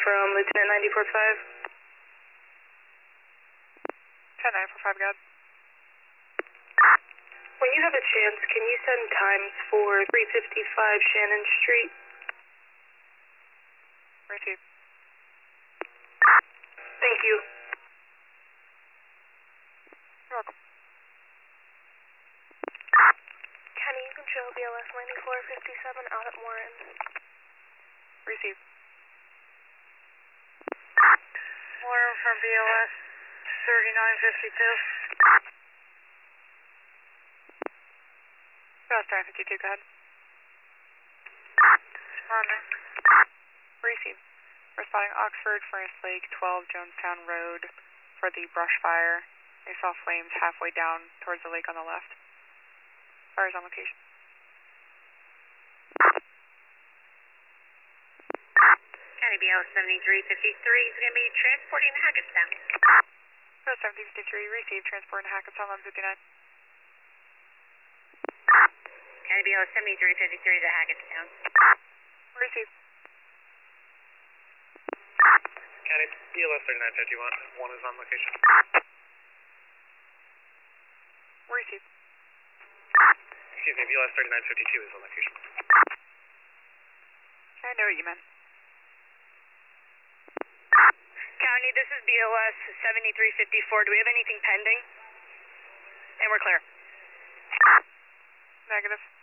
from Lieutenant 945. 10-945, God. When you have a chance, can you send times for 355 Shannon Street? Receive. Thank you. You're welcome. Kenny, you can show BLS 9457 out at Warren. Receive. Warren from BLS 3952. BLS 952, go ahead. Responding. Receive. Responding Oxford, Furnace Lake, 12 Jonestown Road for the brush fire. They saw flames halfway down towards the lake on the left. Fire's on location. County BLS 7353 is going to be transporting to Hackettstown. BLS 7053, receive. Transport to Hackettstown, 1159. County BLS 7353 to Hackettstown. Receive. County BLS 3951, one is on location. Receive. Excuse me, BLS 3952 is on location. I know what you meant. County, this is BLS 7354. Do we have anything pending? And we're clear. Negative.